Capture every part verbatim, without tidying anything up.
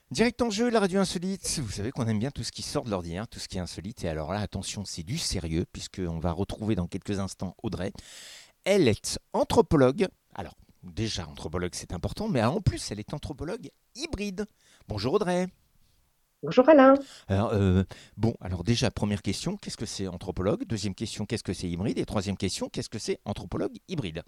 Direct en jeu, la radio insolite. Vous savez qu'on aime bien tout ce qui sort de l'ordinaire, tout ce qui est insolite. Et alors là, attention, c'est du sérieux, puisqu'on va retrouver dans quelques instants Audrey. Elle est anthropologue. Alors, déjà, anthropologue, c'est important, mais en plus, elle est anthropologue hybride. Bonjour Audrey. Bonjour Alain. Alors, euh, bon, alors déjà, première question, qu'est-ce que c'est anthropologue? Deuxième question, qu'est-ce que c'est hybride? Et troisième question, qu'est-ce que c'est anthropologue hybride?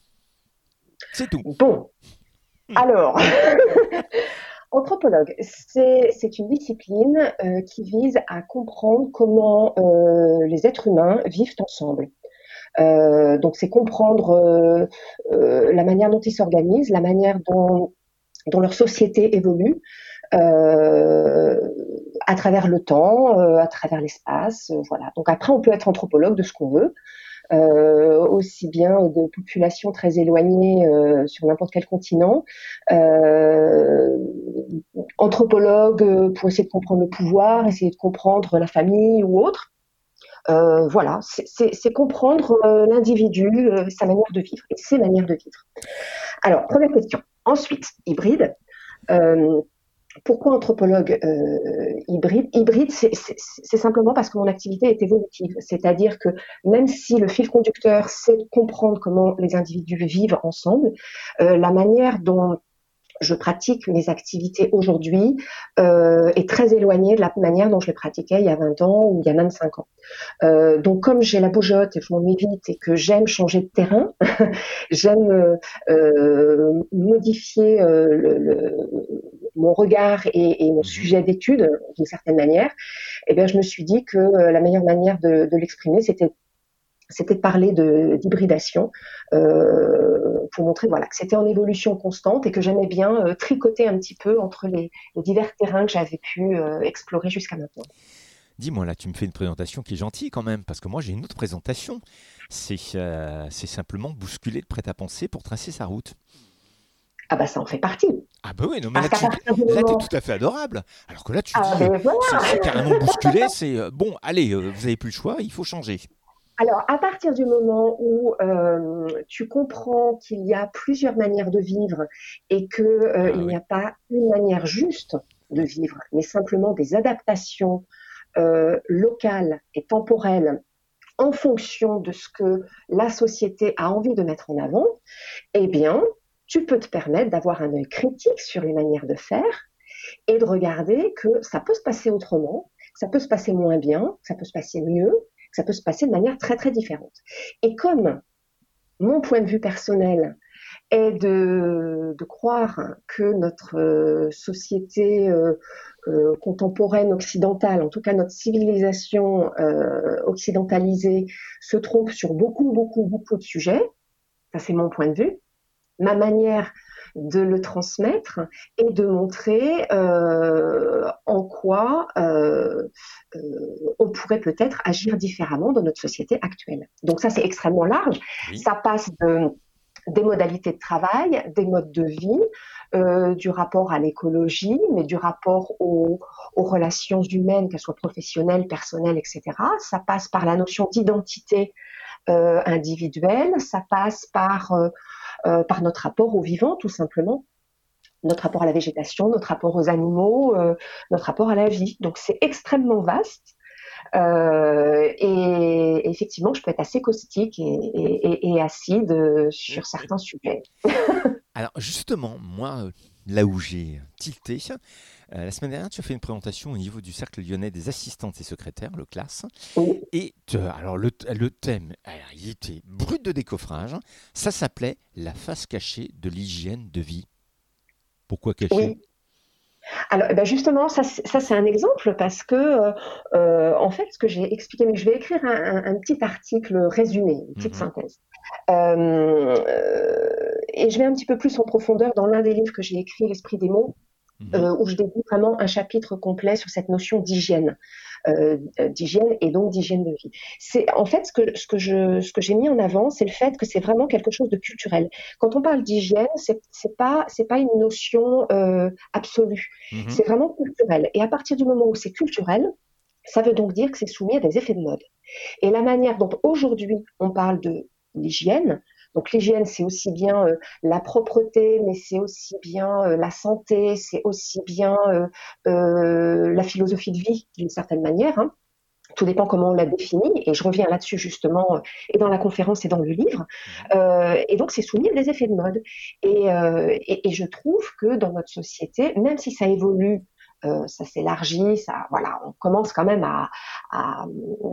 C'est tout. Bon, Hmm. alors, anthropologue, c'est c'est une discipline euh, qui vise à comprendre comment euh, les êtres humains vivent ensemble. Euh, donc, c'est comprendre euh, euh, la manière dont ils s'organisent, la manière dont, dont leur société évolue euh, à travers le temps, euh, à travers l'espace. Euh, voilà. Donc après, on peut être anthropologue de ce qu'on veut. Euh, aussi bien de populations très éloignées euh, sur n'importe quel continent, euh, anthropologue euh, pour essayer de comprendre le pouvoir, essayer de comprendre la famille ou autre. Euh, voilà, c'est c'est- c'est comprendre euh, l'individu, euh, sa manière de vivre et ses manières de vivre. Alors, première question. Ensuite, hybride. Euh, Pourquoi anthropologue euh, hybride? Hybride, c'est c'est- c'est simplement parce que mon activité est évolutive. C'est-à-dire que même si le fil conducteur, c'est de comprendre comment les individus vivent ensemble, euh, la manière dont je pratique mes activités aujourd'hui euh, est très éloignée de la manière dont je les pratiquais il y a vingt ans ou il y a même cinq ans. Euh, donc comme j'ai la bougeotte et que je m'ennuie vite et que j'aime changer de terrain, j'aime euh, euh, modifier euh, le, le, mon regard et, et mon Mhm. sujet d'étude d'une certaine manière, eh bien, je me suis dit que euh, la meilleure manière de, de l'exprimer, c'était c'était de parler de, d'hybridation euh, pour montrer voilà, que c'était en évolution constante et que j'aimais bien euh, tricoter un petit peu entre les, les divers terrains que j'avais pu euh, explorer jusqu'à maintenant. Dis-moi, là, tu me fais une présentation qui est gentille quand même, parce que moi j'ai une autre présentation. C'est euh, c'est simplement bousculer le prêt-à-penser pour tracer sa route. Ah bah ça en fait partie. Ah bah oui, non mais Parce là qu'à tu partir du là t'es moment... tout à fait adorable. Alors que là tu Ah dis, euh, ben c'est voilà. c'est carrément bousculer, c'est euh, bon, allez, euh, vous avez plus le choix, il faut changer. Alors, à partir du moment où euh, tu comprends qu'il y a plusieurs manières de vivre et que euh, Ah il n'y oui. a pas une manière juste de vivre, mais simplement des adaptations euh, locales et temporelles en fonction de ce que la société a envie de mettre en avant, eh bien, tu peux te permettre d'avoir un œil critique sur les manières de faire et de regarder que ça peut se passer autrement, que ça peut se passer moins bien, que ça peut se passer mieux, que ça peut se passer de manière très très différente. Et comme mon point de vue personnel est de, de croire que notre euh, société euh, euh, contemporaine occidentale, en tout cas notre civilisation euh, occidentalisée, se trompe sur beaucoup, beaucoup, beaucoup de sujets, ça c'est mon point de vue, ma manière de le transmettre et de montrer euh, en quoi euh, euh, on pourrait peut-être agir différemment dans notre société actuelle. Donc ça, c'est extrêmement large. Oui. Ça passe de, des modalités de travail, des modes de vie, euh, du rapport à l'écologie, mais du rapport aux, aux relations humaines, qu'elles soient professionnelles, personnelles, et cetera. Ça passe par la notion d'identité euh, individuelle, ça passe par euh, euh, par notre rapport au vivant, tout simplement, notre rapport à la végétation, notre rapport aux animaux, euh, notre rapport à la vie. Donc c'est extrêmement vaste. Euh, et effectivement, je peux être assez caustique et, et, et acide Mm, sur mm. certains sujets. Alors justement, moi, euh, là où j'ai tilté, euh, la semaine dernière, tu as fait une présentation au niveau du Cercle lyonnais des assistantes et secrétaires, le classe. Oui, Et te- alors le, le thème, alors, il était brut de décoffrage. Ça s'appelait la face cachée de l'hygiène de vie. Pourquoi cachée? oui. Alors, eh ben justement, ça, c'est- ça c'est un exemple parce que, euh, euh, en fait, ce que j'ai expliqué, mais je vais écrire un, un- un petit article résumé, une petite Mhm, synthèse. Euh, euh, et je vais un petit peu plus en profondeur dans l'un des livres que j'ai écrit, L'Esprit des mots, mhm. euh, où je dédie vraiment un chapitre complet sur cette notion d'hygiène, euh, d'hygiène et donc d'hygiène de vie. C'est en fait ce que ce que je ce que j'ai mis en avant, c'est le fait que c'est vraiment quelque chose de culturel. Quand on parle d'hygiène, c'est c'est pas c'est pas une notion euh, absolue, Mhm. c'est vraiment culturel. Et à partir du moment où c'est culturel, ça veut donc dire que c'est soumis à des effets de mode. Et la manière dont aujourd'hui on parle de l'hygiène Donc l'hygiène, c'est aussi bien euh, la propreté, mais c'est aussi bien euh, la santé, c'est aussi bien euh, euh, la philosophie de vie d'une certaine manière, hein. Tout dépend comment on la définit, et je reviens là-dessus justement, euh, et dans la conférence et dans le livre. Mhm. Euh, et donc, c'est soumis à des effets de mode. Et, euh, et, et je trouve que dans notre société, même si ça évolue, euh, ça s'élargit, ça, voilà, on commence quand même à, à,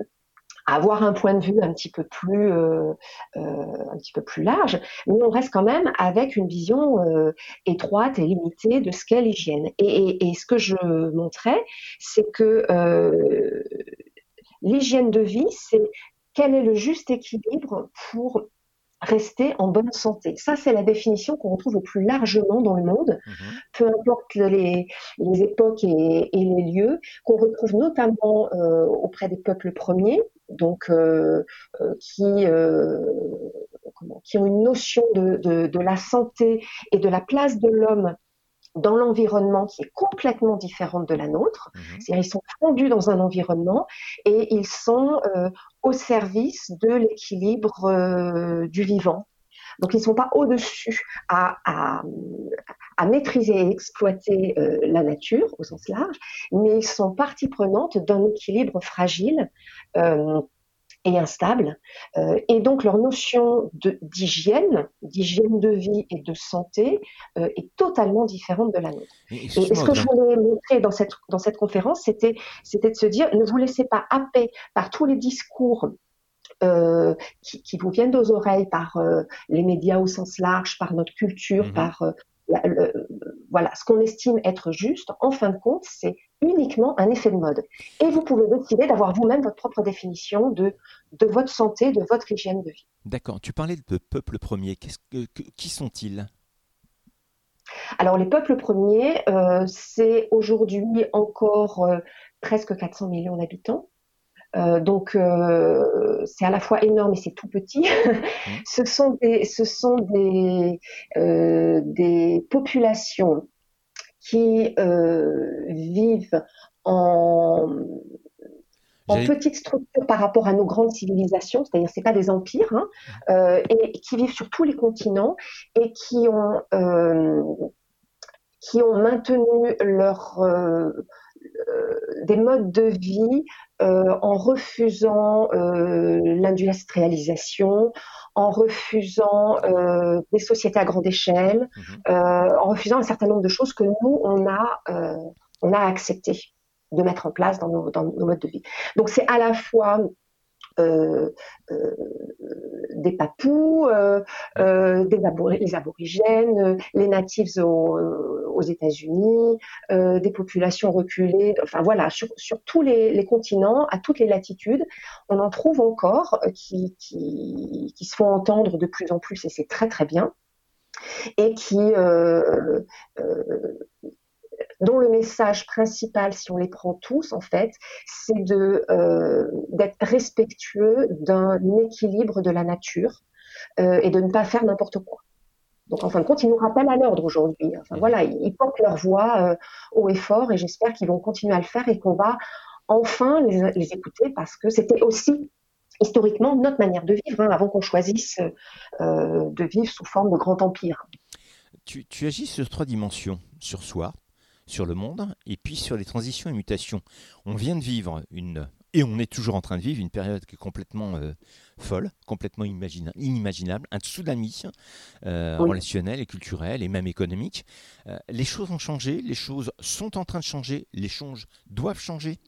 à avoir un point de vue un petit peu plus, euh, euh, un petit peu plus large, mais on reste quand même avec une vision euh, étroite et limitée de ce qu'est l'hygiène. Et, et, et ce que je montrais, c'est que euh, l'hygiène de vie, c'est quel est le juste équilibre pour rester en bonne santé. Ça, c'est la définition qu'on retrouve le plus largement dans le monde, Mhm. peu importe les, les époques et, et, les lieux, qu'on retrouve notamment euh, auprès des peuples premiers, donc euh, euh, qui, euh, comment, qui ont une notion de, de, de la santé et de la place de l'homme dans l'environnement qui est complètement différente de la nôtre. Mhm. C'est-à-dire ils sont fondus dans un environnement et ils sont euh, au service de l'équilibre euh, du vivant. Donc ils ne sont pas au-dessus à, à, à maîtriser et exploiter euh, la nature au sens large, mais ils sont partie prenante d'un équilibre fragile euh, et instable. Euh, et donc leur notion de, d'hygiène, d'hygiène de vie et de santé euh, est totalement différente de la nôtre. Et Et, et excuse-moi, ce que je Audrey. voulais montrer dans cette, dans cette conférence, c'était, c'était de se dire, ne vous laissez pas happer par tous les discours euh, qui, qui vous viennent aux oreilles par euh, les médias au sens large, par notre culture, Mhm. par euh, la, le, voilà, ce qu'on estime être juste. En fin de compte, c'est uniquement un effet de mode. Et vous pouvez décider d'avoir vous-même votre propre définition de, de votre santé, de votre hygiène de vie. D'accord, tu parlais de peuple premier. Qu'est-ce que, que- qui sont-ils? Alors, les peuples premiers, euh, c'est aujourd'hui encore euh, presque quatre cents millions d'habitants. Euh, donc euh, c'est à la fois énorme et c'est tout petit. Mhm. ce sont des, ce sont des, euh, des populations qui euh, vivent en, en J'allais... petite structure par rapport à nos grandes civilisations, c'est-à-dire c'est pas des empires, hein, euh, et qui vivent sur tous les continents et qui ont euh, qui ont maintenu leur euh, euh, des modes de vie euh, en refusant euh, l'industrialisation, en refusant euh, des sociétés à grande échelle, Mhm. euh, en refusant un certain nombre de choses que nous, on a, euh, on a accepté de mettre en place dans nos, dans nos modes de vie. Donc c'est à la fois euh, euh, des Papous, euh, Ouais. euh, des abor- les aborigènes, euh, les natifs aux, aux États-Unis, euh, des populations reculées. Enfin voilà, sur, sur tous les, les continents, à toutes les latitudes, on en trouve encore euh, qui, qui, qui se font entendre de plus en plus, et c'est très très bien, et qui euh, euh, dont le message principal, si on les prend tous, en fait, c'est de, euh, d'être respectueux d'un équilibre de la nature euh, et de ne pas faire n'importe quoi. Donc, en fin de compte, ils nous rappellent à l'ordre aujourd'hui. Enfin, Mhm. voilà, ils, ils portent leur voix euh, haut et fort et j'espère qu'ils vont continuer à le faire et qu'on va enfin les, les écouter parce que c'était aussi historiquement notre manière de vivre hein, avant qu'on choisisse euh, de vivre sous forme de grand empire. Tu, tu agis sur trois dimensions, sur soi, sur le monde, et puis sur les transitions et mutations. On vient de vivre une, et on est toujours en train de vivre une période qui est complètement euh, folle, complètement imagina- inimaginable, un tsunami euh, Oui. relationnel et culturel et même économique. Euh, les choses ont changé, les choses sont en train de changer, les choses doivent changer.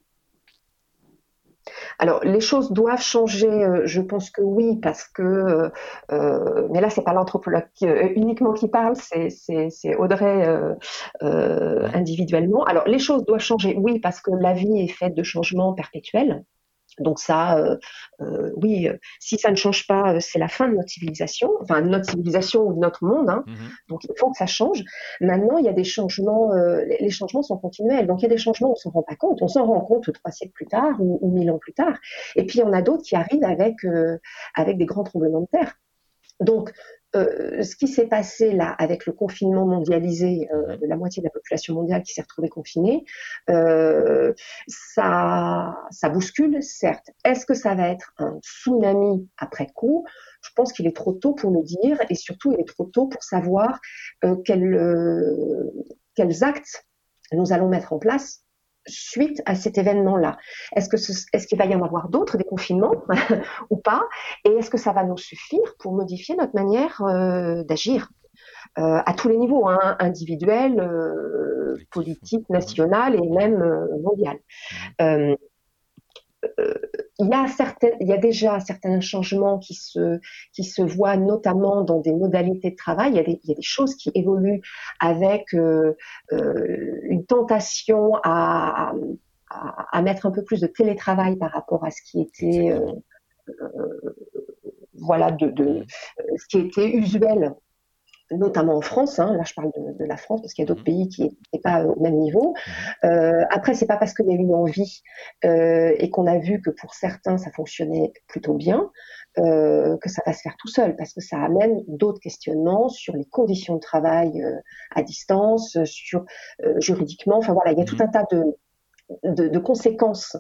Alors, les choses doivent changer, euh, je pense que oui, parce que, euh, euh, mais là, c'est pas l'anthropologue qui, euh, uniquement qui parle, c'est, c'est, c'est Audrey euh, euh, Ouais. individuellement. Alors, les choses doivent changer, oui, parce que la vie est faite de changements perpétuels. Donc ça, euh, euh, oui, euh, si ça ne change pas, euh, c'est la fin de notre civilisation, enfin de notre civilisation ou de notre monde. Hein. Mhm. Donc il faut que ça change. Maintenant, il y a des changements, euh, les, les changements sont continuels. Donc il y a des changements, on s'en rend pas compte. On s'en rend compte trois siècles plus tard ou, ou mille ans plus tard. Et puis il y en a d'autres qui arrivent avec euh, avec des grands tremblements de terre. Donc euh, ce qui s'est passé là avec le confinement mondialisé, euh, Mhm. de la moitié de la population mondiale qui s'est retrouvée confinée, euh, ça, ça bouscule, certes. Est-ce que ça va être un tsunami après coup? Je pense qu'il est trop tôt pour le dire et surtout il est trop tôt pour savoir euh, quel, euh, quels actes nous allons mettre en place suite à cet événement-là. Est-ce que ce, est-ce qu'il va y en avoir d'autres, des confinements ou pas? Et est-ce que ça va nous suffire pour modifier notre manière euh, d'agir euh, à tous les niveaux, hein, individuel, euh, Collectif. politique, Mhm. national et Mhm. même euh, mondial. Mhm. Euh, euh, il y a certains, il y a déjà certains changements qui se, qui se voient notamment dans des modalités de travail. Il y a des, il y a des choses qui évoluent avec euh, euh, une tentation à, à, à mettre un peu plus de télétravail par rapport à ce qui était, euh, Exactement. voilà, de, de Mhm. ce qui était usuel notamment en France, hein, là je parle de, de la France parce qu'il y a d'autres Mhm. pays qui n'est pas au même niveau. Mhm. Euh, après, c'est pas parce qu'il y a eu une envie euh, et qu'on a vu que pour certains ça fonctionnait plutôt bien euh, que ça va se faire tout seul, parce que ça amène d'autres questionnements sur les conditions de travail euh, à distance, sur euh, juridiquement. Enfin voilà, il y a tout Mhm. un tas de de, de conséquences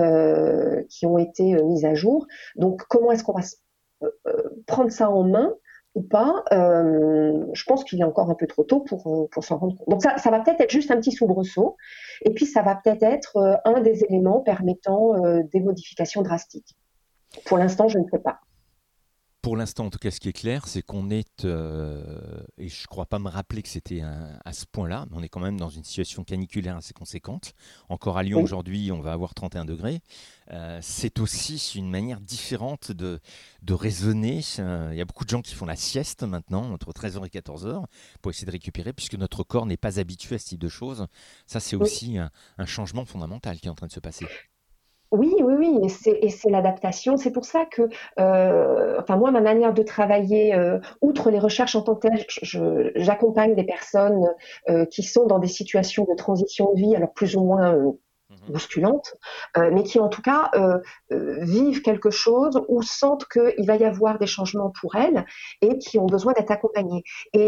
euh, qui ont été euh, mises à jour. Donc, comment est-ce qu'on va euh, prendre ça en main ou pas? euh, Je pense qu'il est encore un peu trop tôt pour, euh, pour s'en rendre compte. Donc, ça, ça va peut-être être juste un petit soubresaut, et puis ça va peut-être être euh, un des éléments permettant euh, des modifications drastiques. Pour l'instant, je ne sais pas. Pour l'instant, en tout cas, ce qui est clair, c'est qu'on est, euh, et je ne crois pas me rappeler que c'était un- à ce point-là, mais on est quand même dans une situation caniculaire assez conséquente. Encore à Lyon Oui, aujourd'hui, on va avoir trente et un degrés. Euh, c'est aussi une manière différente de, de raisonner. Euh, Il y a beaucoup de gens qui font la sieste maintenant, entre treize heures et quatorze heures, pour essayer de récupérer, puisque notre corps n'est pas habitué à ce type de choses. Ça, c'est oui. aussi un, un changement fondamental qui est en train de se passer. Oui, oui, oui, et c'est, et c'est l'adaptation. C'est pour ça que, euh, enfin moi, ma manière de travailler, euh, outre les recherches en tant que telles, je- je- j'accompagne des personnes euh, qui sont dans des situations de transition de vie, alors plus ou moins euh, Mhm. bousculantes, euh, mais qui en tout cas euh, euh, vivent quelque chose ou sentent qu'il va y avoir des changements pour elles et qui ont besoin d'être accompagnées. Et,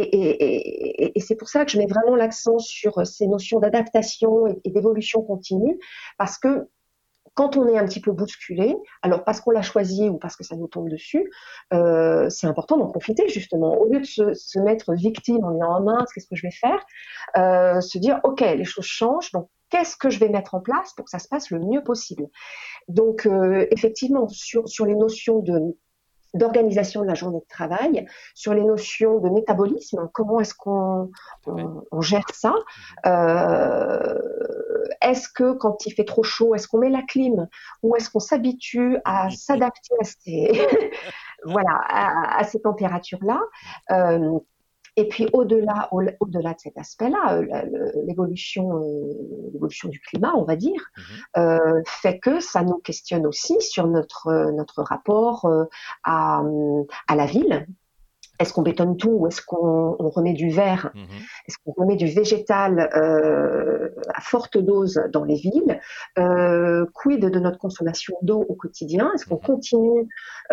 et, et, et c'est pour ça que je mets vraiment l'accent sur ces notions d'adaptation et, et d'évolution continue, parce que quand on est un petit peu bousculé, alors parce qu'on l'a choisi ou parce que ça nous tombe dessus, euh, c'est important d'en profiter justement. Au lieu de se, se mettre victime en disant oh mince, qu'est-ce que je vais faire, euh, se dire ok, les choses changent, donc qu'est-ce que je vais mettre en place pour que ça se passe le mieux possible. Donc euh, effectivement, sur, sur les notions de d'organisation de la journée de travail, sur les notions de métabolisme, comment est-ce qu'on Tout à fait. on, on gère ça. Mhm. euh, Est-ce que quand il fait trop chaud, est-ce qu'on met la clim ou est-ce qu'on s'habitue à s'adapter à ces, voilà, à, à ces températures-là? euh, et puis au-delà, au- au-delà de cet aspect-là, euh, la- le- l'évolution, euh, l'évolution du climat, on va dire, Mhm. euh, fait que ça nous questionne aussi sur notre euh, notre rapport euh, à, à la ville. Est-ce qu'on bétonne tout ou est-ce qu'on on remet du vert? Mhm. Est-ce qu'on remet du végétal euh, à forte dose dans les villes? Euh, quid de notre consommation d'eau au quotidien? Est-ce qu'on Mhm. continue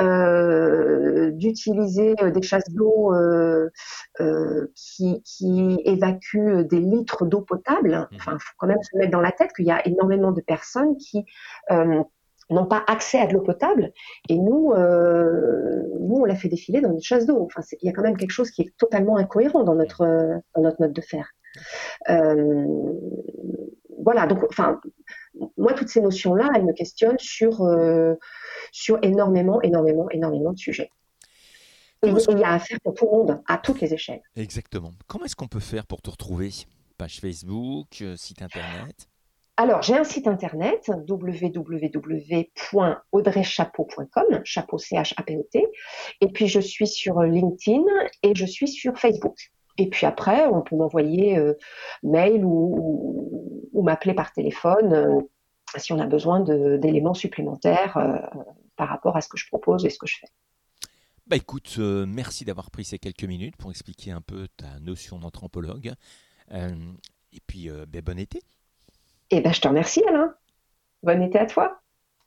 euh, d'utiliser euh, des chasses d'eau euh, euh, qui, qui évacuent des litres d'eau potable? Enfin, Mhm. il faut quand même se mettre dans la tête qu'il y a énormément de personnes qui euh, n'ont pas accès à de l'eau potable, et nous, euh, nous, on l'a fait défiler dans une chasse d'eau. Enfin, il y a quand même quelque chose qui est totalement incohérent dans notre, Mhm. euh, dans notre mode de faire. Euh, voilà, donc, enfin, moi, toutes ces notions-là, elles me questionnent sur, euh, sur énormément, énormément, énormément de sujets. Et Comment est-ce il y a à faire pour tout le monde, à toutes les échelles. Exactement. Comment est-ce qu'on peut faire pour te retrouver? Page Facebook, euh, site internet? Alors, j'ai un site internet, w w w point audrey chapeau point com, chapeau C H A P O T, et puis je suis sur LinkedIn et je suis sur Facebook. Et puis après, on peut m'envoyer euh, mail ou, ou, ou m'appeler par téléphone euh, si on a besoin de, d'éléments supplémentaires euh, par rapport à ce que je propose et ce que je fais. Bah écoute, euh, merci d'avoir pris ces quelques minutes pour expliquer un peu ta notion d'anthropologue. Euh, et puis, euh, ben, bon été. Eh ben, je te remercie, Alain. Bon été à toi.